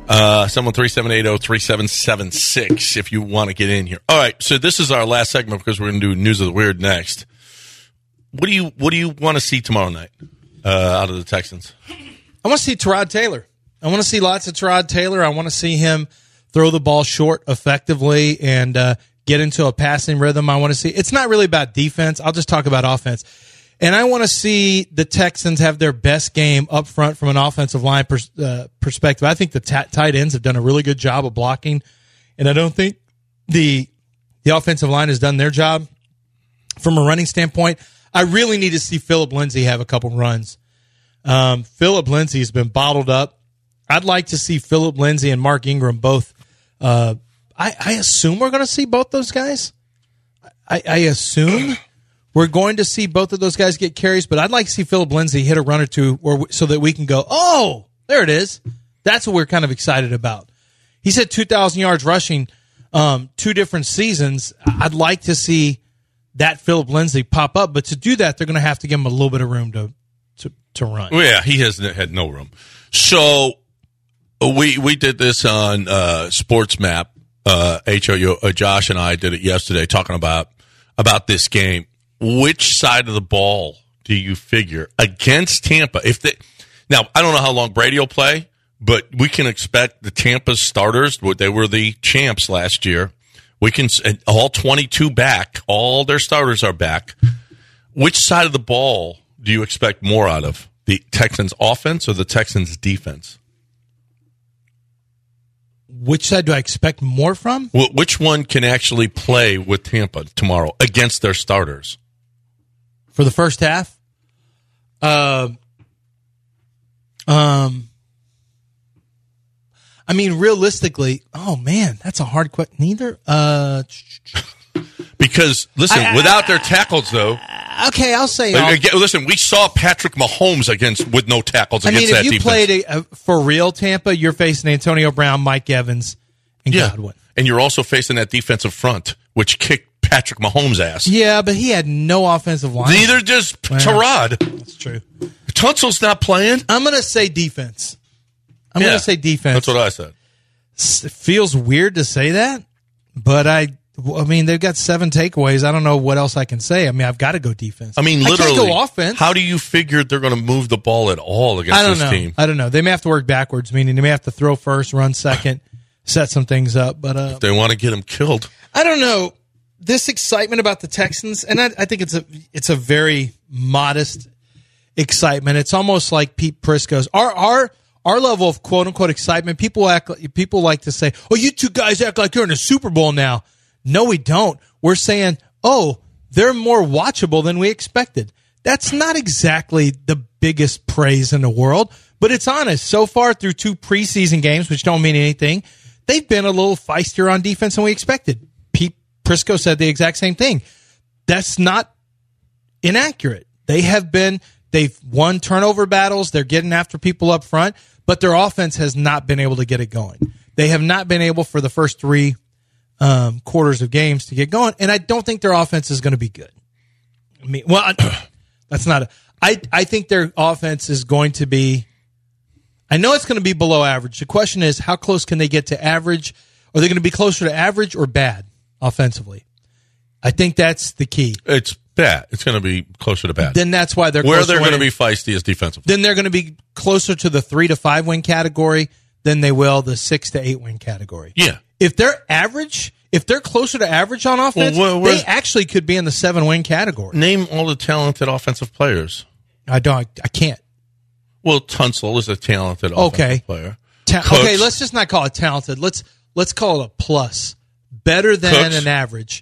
Speaker 2: 713-780-3776 if you want to get in here. All right, so this is our last segment because we're going to do News of the Weird next. What do you want to see tomorrow night out of the Texans?
Speaker 6: I want to see Tyrod Taylor. I want to see lots of Tyrod Taylor. I want to see him throw the ball short effectively and get into a passing rhythm. I want to see. It's not really about defense. I'll just talk about offense. And I want to see the Texans have their best game up front from an offensive line perspective. I think the tight ends have done a really good job of blocking, and I don't think the offensive line has done their job from a running standpoint. I really need to see Phillip Lindsay have a couple runs. Phillip Lindsay has been bottled up. I'd like to see Phillip Lindsay and Mark Ingram both. I assume we're going to see both those guys. I assume we're going to see both of those guys get carries, but I'd like to see Phillip Lindsay hit a run or two so that we can go, oh, there it is. That's what we're kind of excited about. He's had 2,000 yards rushing 2 different seasons. I'd like to see that Phillip Lindsay pop up, but to do that, they're going to have to give him a little bit of room to run.
Speaker 2: Well, yeah, he has had no room. So we did this on Sports Map. Josh and I did it yesterday talking about this game. Which side of the ball do you figure against Tampa? Now, I don't know how long Brady will play, but we can expect the Tampa starters. They were the champs last year. We can all 22 back. All their starters are back. Which side of the ball do you expect more out of? The Texans offense or the Texans defense?
Speaker 6: Which side do I expect more from?
Speaker 2: Which one can actually play with Tampa tomorrow against their starters?
Speaker 6: For the first half? I mean, realistically, oh man, that's a hard question. Neither.
Speaker 2: Because listen, without their tackles, though.
Speaker 6: Okay, I'll say.
Speaker 2: Listen, we saw Patrick Mahomes with no tackles against that defense.
Speaker 6: If you played for real Tampa, you're facing Antonio Brown, Mike Evans, and Godwin,
Speaker 2: and you're also facing that defensive front, which kicked Patrick Mahomes' ass.
Speaker 6: Yeah, but he had no offensive line.
Speaker 2: Neither does Tyrod.
Speaker 6: That's true.
Speaker 2: Tunsil's not playing.
Speaker 6: I'm going to say defense. I'm going to say defense.
Speaker 2: That's what I said.
Speaker 6: It feels weird to say that, but I mean, they've got 7 takeaways. I don't know what else I can say. I mean, I've got to go defense.
Speaker 2: I mean, literally,
Speaker 6: I can't go offense.
Speaker 2: How do you figure they're going to move the ball at all against this team?
Speaker 6: I don't know. They may have to work backwards, meaning they may have to throw first, run second, set some things up. But
Speaker 2: if they want to get him killed.
Speaker 6: I don't know. This excitement about the Texans, and I think it's a very modest excitement. It's almost like Pete Prisco's. Our level of quote unquote excitement, people like to say, "Oh, you two guys act like you're in a Super Bowl now." No, we don't. We're saying, "Oh, they're more watchable than we expected." That's not exactly the biggest praise in the world, but it's honest. So far through 2 preseason games, which don't mean anything, they've been a little feistier on defense than we expected. Pete Prisco said the exact same thing. That's not inaccurate. They've won turnover battles. They're getting after people up front, but their offense has not been able to get it going. They have not been able for the first 3 quarters of games to get going, and I don't think their offense is going to be good. I mean, well, that's not. I think their offense is going to be. I know it's going to be below average. The question is, how close can they get to average? Are they going to be closer to average or bad offensively? I think that's the key.
Speaker 2: It's bad. It's going to be closer to bad.
Speaker 6: Then that's why they're
Speaker 2: where they're going to be feisty is defensively.
Speaker 6: Then they're going to be closer to the 3 to 5 win category than they will the 6 to 8 win category.
Speaker 2: Yeah.
Speaker 6: If they're average, if they're closer to average on offense, they actually could be in the 7 win category.
Speaker 2: Name all the talented offensive players.
Speaker 6: I can't.
Speaker 2: Well, Tunsil is a talented offensive player.
Speaker 6: Okay, let's just not call it talented. Let's call it a plus. Better than an average.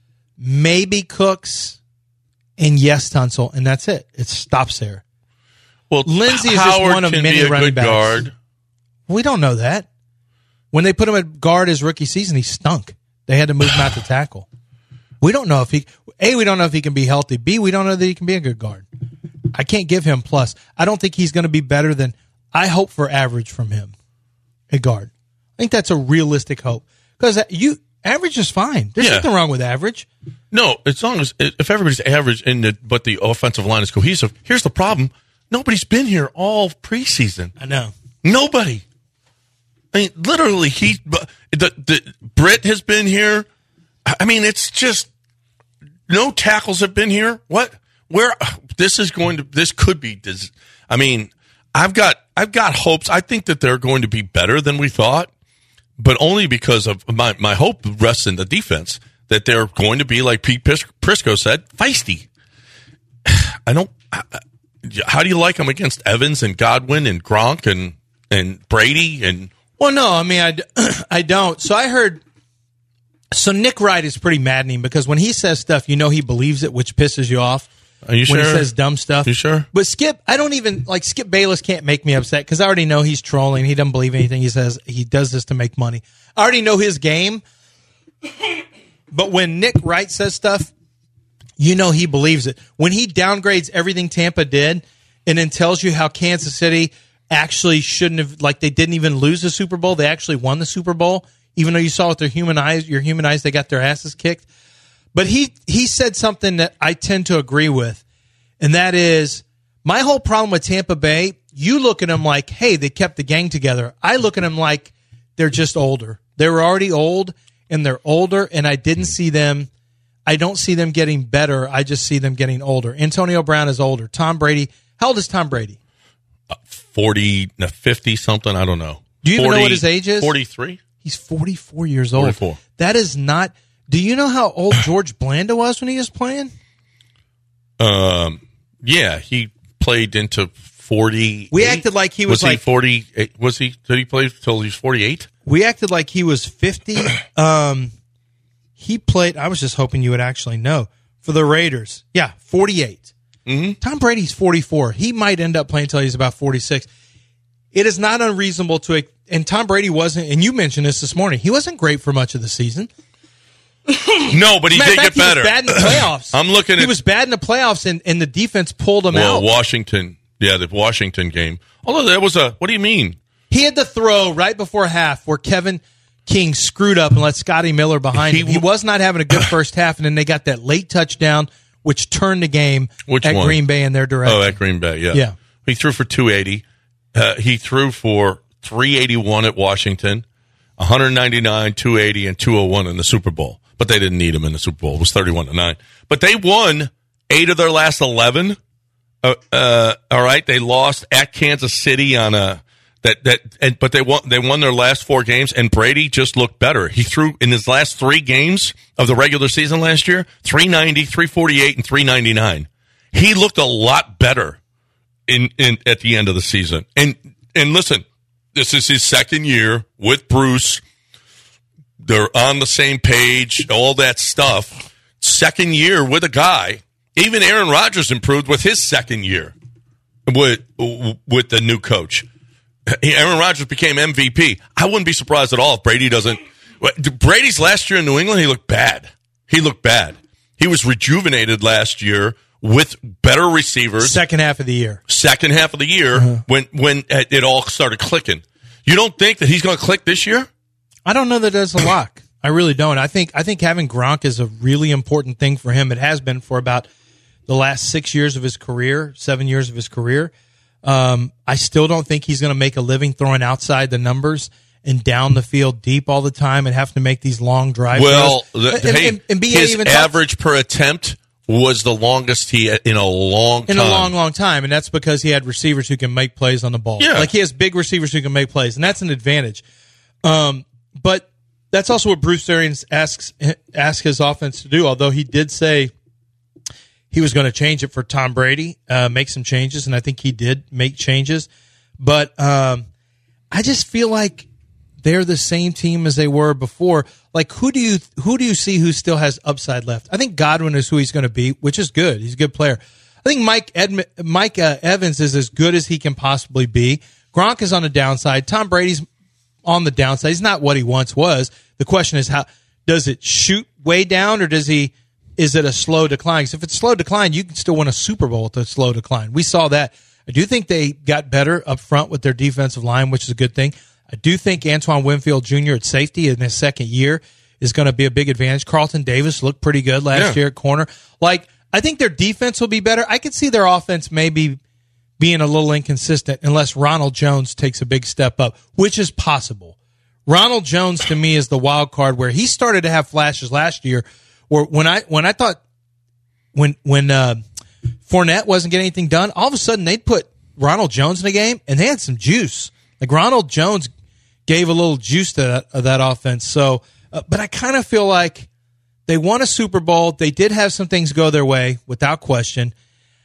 Speaker 6: Maybe Cooks and yes, Tunsil, and that's it. It stops there.
Speaker 2: Well,
Speaker 6: Lindsey is
Speaker 2: Howard
Speaker 6: just one of many running backs.
Speaker 2: Guard.
Speaker 6: We don't know that. When they put him at guard his rookie season, he stunk. They had to move him out to tackle. We don't know if he don't know if he can be healthy. B, we don't know that he can be a good guard. I can't give him plus. I don't think he's going to be better than I hope for average from him at guard. I think that's a realistic hope because average is fine. There's nothing wrong with average.
Speaker 2: No, as long as if everybody's average but the offensive line is cohesive. Here's the problem: nobody's been here all preseason.
Speaker 6: I know
Speaker 2: nobody. I mean, literally, the Britt has been here. I mean, it's just no tackles have been here. What? Where? This could be. I mean, I've got hopes. I think that they're going to be better than we thought, but only because of my hope rests in the defense that they're going to be like Pete Prisco said, feisty. How do you like them against Evans and Godwin and Gronk and Brady and?
Speaker 6: Well, no, I mean, I don't. So I heard. So Nick Wright is pretty maddening because when he says stuff, you know he believes it, which pisses you off.
Speaker 2: Are you sure?
Speaker 6: When he says dumb stuff.
Speaker 2: You sure?
Speaker 6: But Skip, I don't even like Skip Bayless can't make me upset because I already know he's trolling. He doesn't believe anything he says. He does this to make money. I already know his game. But when Nick Wright says stuff, you know he believes it. When he downgrades everything Tampa did and then tells you how Kansas City actually shouldn't have, like they didn't even lose the Super Bowl. They actually won the Super Bowl, even though you saw with your human eyes, they got their asses kicked. But he said something that I tend to agree with, and that is my whole problem with Tampa Bay. You look at them like, hey, they kept the gang together. I look at them like they're just older. They were already old, and they're older, and I don't see them getting better. I just see them getting older. Antonio Brown is older. Tom Brady, how old is Tom Brady?
Speaker 2: 40, 50 something. I don't know.
Speaker 6: Do you even know what his age is?
Speaker 2: 43.
Speaker 6: He's 44 years old.
Speaker 2: 44.
Speaker 6: That is not. Do you know how old George Blanda was when he was playing?
Speaker 2: Yeah, he played into 40.
Speaker 6: We acted like he was
Speaker 2: he 40? Was he? Did he play till he was 48?
Speaker 6: We acted like he was 50. He played. I was just hoping you would actually know for the Raiders. Yeah, 48.
Speaker 2: Mm-hmm.
Speaker 6: Tom Brady's 44. He might end up playing until he's about 46. It is not unreasonable to. And Tom Brady wasn't. And you mentioned this morning. He wasn't great for much of the season.
Speaker 2: No, but he did get better.
Speaker 6: He was bad in the playoffs.
Speaker 2: I'm looking at.
Speaker 6: He was bad in the playoffs, and the defense pulled him out.
Speaker 2: Washington. Yeah, the Washington game. Although there was a. What do you mean?
Speaker 6: He had the throw right before half where Kevin King screwed up and let Scotty Miller behind him. He was not having a good first half, and then they got that late touchdown, which turned the game Green Bay in their direction.
Speaker 2: Oh, at Green Bay, yeah. He threw for 280. He threw for 381 at Washington, 199, 280, and 201 in the Super Bowl. But they didn't need him in the Super Bowl. It was 31-9. But they won 8 of their last 11. All right, they lost at Kansas City on a but they won their last 4 games, and Brady just looked better. He threw in his last 3 games of the regular season last year, 390, 348, and 399. He looked a lot better in at the end of the season. And listen, this is his second year with Bruce. They're on the same page, all that stuff. Second year with a guy. Even Aaron Rodgers improved with his second year with the new coach. Aaron Rodgers became MVP. I wouldn't be surprised at all if Brady doesn't. Brady's last year in New England, he looked bad. He He was rejuvenated last year with better receivers.
Speaker 6: Second half of the year
Speaker 2: when it all started clicking. You don't think that he's going to click this year?
Speaker 6: I don't know that that's a lock. I really don't. I think having Gronk is a really important thing for him. It has been for about the last 6 years of his career, 7 years of his career. I still don't think he's going to make a living throwing outside the numbers and down the field deep all the time and have to make these long drives.
Speaker 2: Well, his average per attempt was the longest he had in a long time.
Speaker 6: In a long time, and that's because he had receivers who can make plays on the ball.
Speaker 2: Yeah.
Speaker 6: Like he has big receivers who can make plays, and that's an advantage. But that's also what Bruce Arians asks his offense to do, although he did say he was going to change it for Tom Brady, make some changes, and I think he did make changes. But I just feel like they're the same team as they were before. Like, who do you see who still has upside left? I think Godwin is who he's going to be, which is good. He's a good player. I think Mike Evans is as good as he can possibly be. Gronk is on the downside. Tom Brady's on the downside. He's not what he once was. The question is, how does it shoot way down, or is it a slow decline? Because if it's slow decline, you can still win a Super Bowl with a slow decline. We saw that. I do think they got better up front with their defensive line, which is a good thing. I do think Antoine Winfield Jr. at safety in his second year is going to be a big advantage. Carlton Davis looked pretty good last year at corner. Like, I think their defense will be better. I could see their offense maybe being a little inconsistent unless Ronald Jones takes a big step up, which is possible. Ronald Jones, to me, is the wild card where he started to have flashes last year where when I thought when Fournette wasn't getting anything done, all of a sudden they'd put Ronald Jones in the game and they had some juice. Like, Ronald Jones gave a little juice to that offense. So, but I kind of feel like they won a Super Bowl. They did have some things go their way, without question.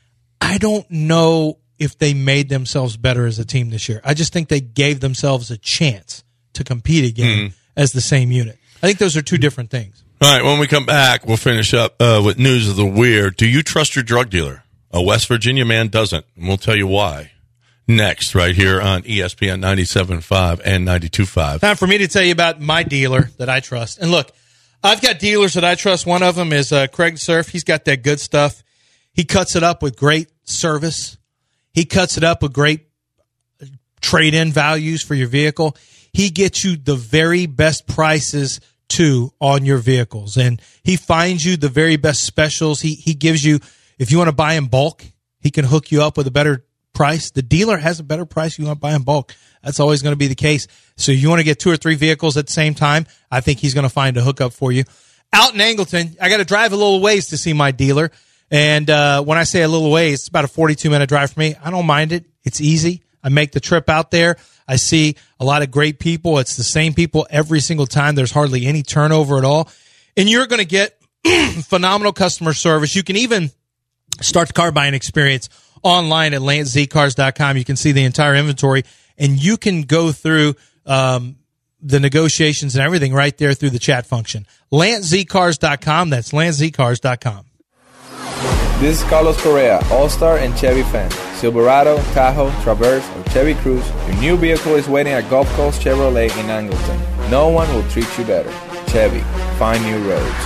Speaker 6: I don't know if they made themselves better as a team this year. I just think they gave themselves a chance to compete again as the same unit. I think those are two different things.
Speaker 2: All right, when we come back, we'll finish up with news of the weird. Do you trust your drug dealer? A West Virginia man doesn't, and we'll tell you why. Next, right here on ESPN 97.5 and 92.5.
Speaker 6: Time for me to tell you about my dealer that I trust. And look, I've got dealers that I trust. One of them is Craig Surf. He's got that good stuff. He cuts it up with great service. He cuts it up with great trade-in values for your vehicle. He gets you the very best prices, too, on your vehicles. And he finds you the very best specials. He gives you, if you want to buy in bulk, he can hook you up with a better price. The dealer has a better price. You want to buy in bulk. That's always going to be the case. So you want to get 2 or 3 vehicles at the same time, I think he's going to find a hookup for you. Out in Angleton, I got to drive a little ways to see my dealer. And when I say a little ways, it's about a 42-minute drive for me. I don't mind it. It's easy. I make the trip out there. I see a lot of great people. It's the same people every single time. There's hardly any turnover at all. And you're going to get phenomenal customer service. You can even start the car buying experience online at LanceZCars.com. You can see the entire inventory, and you can go through the negotiations and everything right there through the chat function. LanceZCars.com. That's LanceZCars.com.
Speaker 10: This is Carlos Correa, All-Star and Chevy fan. Silverado, Tahoe, Traverse, or Chevy Cruze, your new vehicle is waiting at Gulf Coast Chevrolet in Angleton. No one will treat you better. Chevy, find new roads.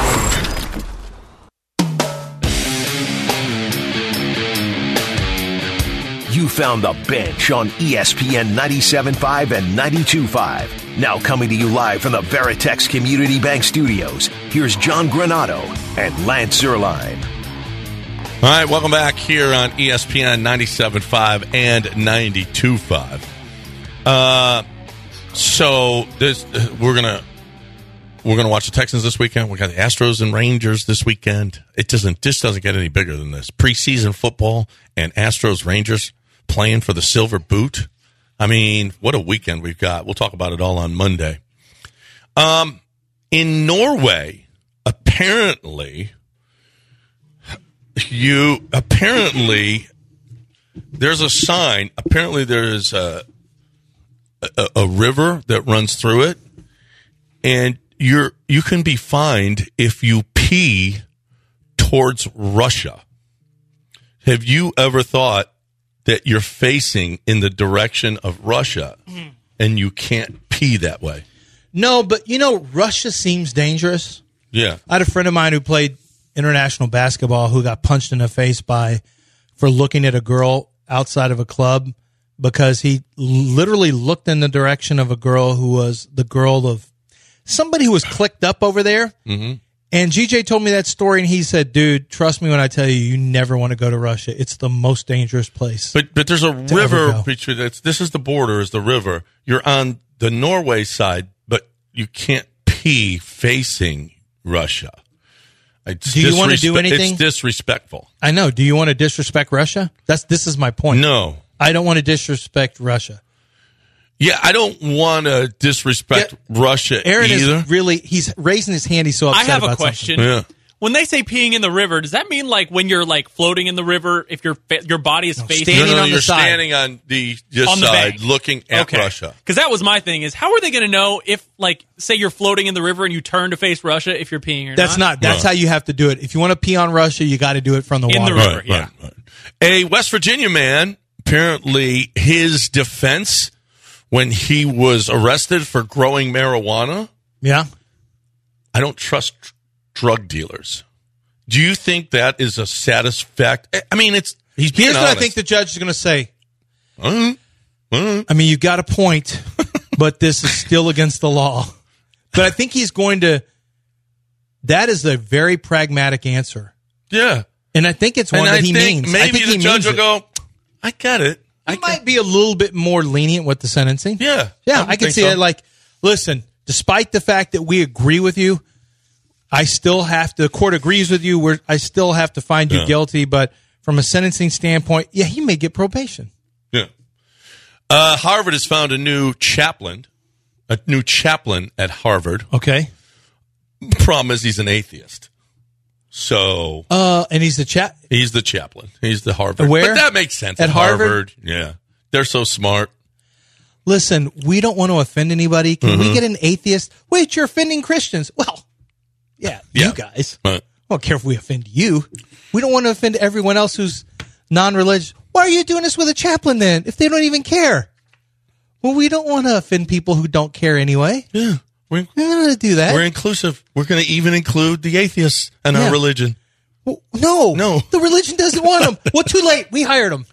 Speaker 1: You found the bench on ESPN 97.5 and 92.5. Now coming to you live from the Veritex Community Bank Studios, here's John Granado and Lance Zierlein.
Speaker 2: All right, welcome back here on ESPN 97.5 and 92.5. So this we're gonna watch the Texans this weekend. We got the Astros and Rangers this weekend. This doesn't get any bigger than this. Preseason football and Astros Rangers playing for the silver boot. I mean, what a weekend we've got. We'll talk about it all on Monday. In Norway, apparently there's a sign. Apparently there's a river that runs through it, and you can be fined if you pee towards Russia. Have you ever thought that you're facing in the direction of Russia and you can't pee that way?
Speaker 6: No, but Russia seems dangerous.
Speaker 2: Yeah.
Speaker 6: I had a friend of mine who played international basketball who got punched in the face for looking at a girl outside of a club because he literally looked in the direction of a girl who was the girl of somebody who was clicked up over there. Mm-hmm. And GJ told me that story, and he said, dude, trust me when I tell you, you never want to go to Russia. It's the most dangerous place.
Speaker 2: But there's a river between this is the border, is the river. You're on the Norway side, but you can't pee facing Russia.
Speaker 6: Do you want to do anything?
Speaker 2: It's disrespectful.
Speaker 6: I know. Do you want to disrespect Russia? This is my point.
Speaker 2: No.
Speaker 6: I don't want to disrespect Russia.
Speaker 2: Yeah, I don't want to disrespect Russia
Speaker 6: Aaron
Speaker 2: either.
Speaker 6: He's raising his hand. He's so upset about
Speaker 7: I have a question.
Speaker 2: Something. Yeah.
Speaker 7: When they say peeing in the river, does that mean like when you're like floating in the river, if your body is facing
Speaker 6: standing on the
Speaker 2: you're
Speaker 6: side.
Speaker 2: Standing on the
Speaker 7: side
Speaker 2: bank, looking at Russia.
Speaker 7: Because that was my thing: is how are they going to know if, like, say you're floating in the river and you turn to face Russia if you're peeing or not?
Speaker 6: That's how you have to do it. If you want to pee on Russia, you got to do it from the water.
Speaker 7: In the river,
Speaker 2: right. A West Virginia man, apparently, his defense when he was arrested for growing marijuana.
Speaker 6: Yeah,
Speaker 2: I don't trust drug dealers. Do you think that is a satisfaction? I mean, he's being
Speaker 6: Here's
Speaker 2: honest.
Speaker 6: what I think the judge is going to say. I mean, you've got a point, but this is still against the law. But I think he's going to. That is a very pragmatic answer.
Speaker 2: Yeah,
Speaker 6: and I think it's one that he means.
Speaker 2: Maybe
Speaker 6: I think
Speaker 2: the judge will go, I get it.
Speaker 6: He might be a little bit more lenient with the sentencing.
Speaker 2: Yeah,
Speaker 6: I can see it. Like, listen, despite the fact that we agree with you, I still have to. The court agrees with you. I still have to find you guilty. But from a sentencing standpoint, he may get probation.
Speaker 2: Yeah. Harvard has found a new chaplain at Harvard.
Speaker 6: Okay.
Speaker 2: Problem is, he's an atheist. So,
Speaker 6: and he's the
Speaker 2: He's the chaplain. He's the Harvard.
Speaker 6: Where?
Speaker 2: But that makes sense.
Speaker 6: At Harvard?
Speaker 2: Yeah. They're so smart.
Speaker 6: Listen, we don't want to offend anybody. Can we get an atheist? Wait, you're offending Christians. Well, you guys. I don't care if we offend you. We don't want to offend everyone else who's non-religious. Why are you doing this with a chaplain then, if they don't even care? Well, we don't want to offend people who don't care anyway.
Speaker 2: Yeah.
Speaker 6: We're not going to do that.
Speaker 2: We're inclusive. We're going to even include the atheists in our religion.
Speaker 6: Well, no. The religion doesn't want them. Well, too late. We hired them.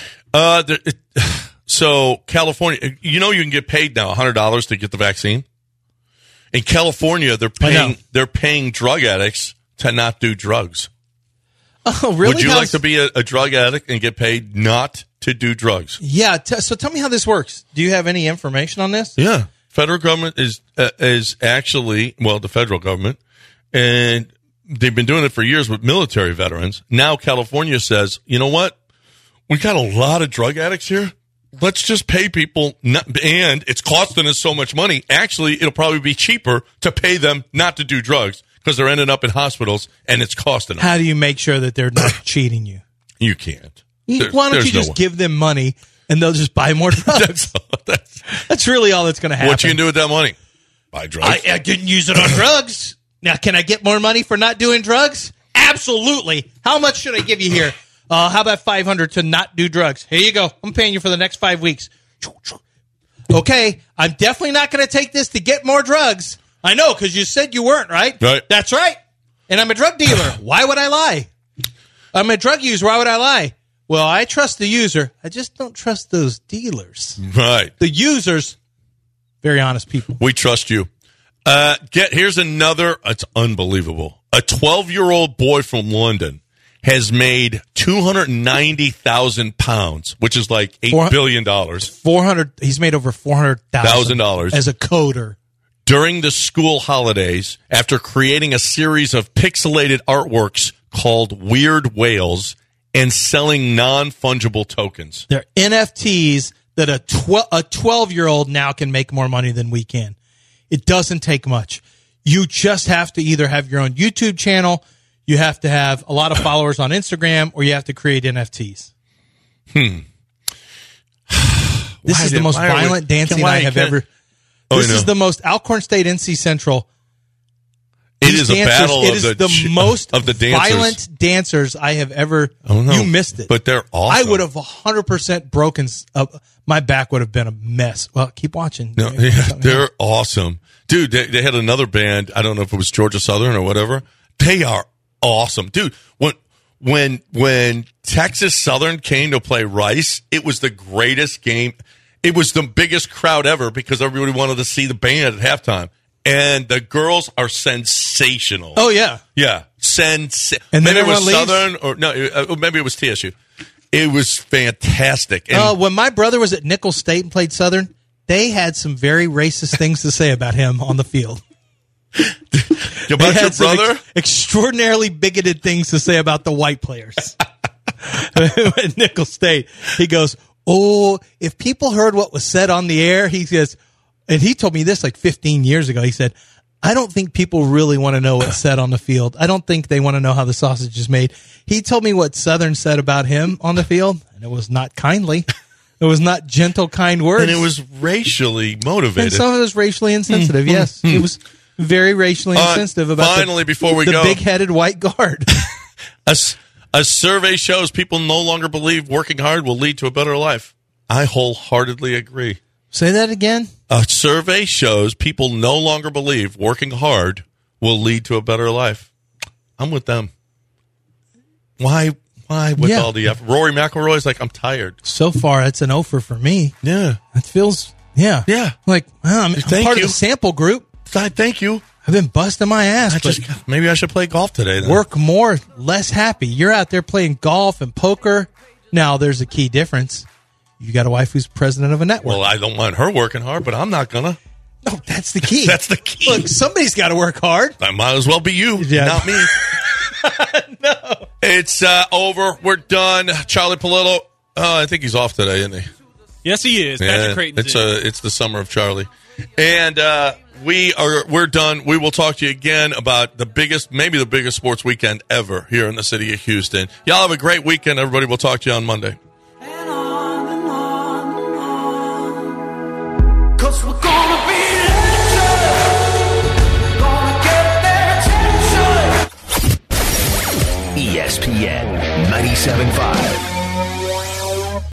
Speaker 2: So, California, you can get paid now $100 to get the vaccine. In California, they're paying drug addicts to not do drugs.
Speaker 6: Oh, really?
Speaker 2: Would you like to be a drug addict and get paid not to do drugs?
Speaker 6: Yeah. So tell me how this works. Do you have any information on this?
Speaker 2: Yeah. Federal government is actually, the federal government, and they've been doing it for years with military veterans. Now California says, you know what? We got a lot of drug addicts here. Let's just pay people, and it's costing us so much money. Actually, it'll probably be cheaper to pay them not to do drugs because they're ending up in hospitals, and it's costing them.
Speaker 6: How do you make sure that they're not cheating you?
Speaker 2: You can't.
Speaker 6: Why don't you just give them money and they'll just buy more drugs? That's really all that's going to happen.
Speaker 2: What you can do with that money? Buy drugs.
Speaker 6: I didn't use it on drugs. Now, can I get more money for not doing drugs? Absolutely. How much should I give you here? How about $500 to not do drugs? Here you go. I'm paying you for the next 5 weeks. Okay, I'm definitely not going to take this to get more drugs. I know, because you said you weren't, right?
Speaker 2: Right.
Speaker 6: That's right. And I'm a drug dealer. Why would I lie? I'm a drug user. Why would I lie? Well, I trust the user. I just don't trust those dealers.
Speaker 2: Right.
Speaker 6: The users, very honest people.
Speaker 2: We trust you. Here's another. It's unbelievable. A 12-year-old boy from London has made 290,000 pounds, which is like $8 billion.
Speaker 6: He's made over $400,000 as a coder
Speaker 2: during the school holidays after creating a series of pixelated artworks called Weird Whales and selling non-fungible tokens.
Speaker 6: They're NFTs that a 12-year-old now can make more money than we can. It doesn't take much. You just have to either have your own YouTube channel, you have to have a lot of followers on Instagram, or you have to create NFTs. This is the most violent dancing I have ever... This is the most... Alcorn State, NC Central...
Speaker 2: It is a battle
Speaker 6: of the most
Speaker 2: of the
Speaker 6: violent dancers I have ever.
Speaker 2: Oh, no.
Speaker 6: You missed it,
Speaker 2: but they're awesome.
Speaker 6: I would have 100% broken. My back would have been a mess. Well, keep watching.
Speaker 2: No, they're awesome, dude. They had another band. I don't know if it was Georgia Southern or whatever. They are awesome, dude. When Texas Southern came to play Rice, it was the greatest game. It was the biggest crowd ever because everybody wanted to see the band at halftime. And the girls are sensational.
Speaker 6: Oh, yeah.
Speaker 2: Yeah.
Speaker 6: And
Speaker 2: maybe
Speaker 6: then
Speaker 2: it was Southern or no, maybe it was TSU. It was fantastic. And
Speaker 6: when my brother was at Nicholls State and played Southern, they had some very racist things to say about him on the field.
Speaker 2: About your brother?
Speaker 6: Extraordinarily bigoted things to say about the white players. At Nicholls State, he goes, if people heard what was said on the air, he says... And he told me this like 15 years ago. He said, I don't think people really want to know what's said on the field. I don't think they want to know how the sausage is made. He told me what Southern said about him on the field, and it was not kindly. It was not gentle, kind words.
Speaker 2: And it was racially motivated.
Speaker 6: And some of it was racially insensitive, yes. It was very racially insensitive about the big-headed white guard.
Speaker 2: A survey shows people no longer believe working hard will lead to a better life. I wholeheartedly agree.
Speaker 6: Say that again?
Speaker 2: A survey shows people no longer believe working hard will lead to a better life. I'm with them. Why with all the effort? Rory McIlroy's like, I'm tired.
Speaker 6: So far, it's an offer for me.
Speaker 2: Yeah.
Speaker 6: It feels, yeah. Like, I'm part of the sample group.
Speaker 2: Thank you.
Speaker 6: I've been busting my ass.
Speaker 2: Maybe I should play golf today then.
Speaker 6: Work more, less happy. You're out there playing golf and poker. Now, there's a key difference. You got a wife who's president of a network.
Speaker 2: Well, I don't mind her working hard, but I'm not gonna.
Speaker 6: No, that's the key.
Speaker 2: That's the key.
Speaker 6: Look, somebody's got to work hard.
Speaker 2: I might as well be you, not me.
Speaker 6: No.
Speaker 2: It's over. We're done. Charlie Palillo, I think he's off today, isn't he?
Speaker 7: Yes, he is. Patrick Creighton's
Speaker 2: it's the summer of Charlie. And we're done. We will talk to you again about maybe the biggest sports weekend ever here in the city of Houston. Y'all have a great weekend, everybody. We'll talk to you on Monday.
Speaker 11: Cause we're gonna be legends, gonna get their attention.
Speaker 1: ESPN 97.5.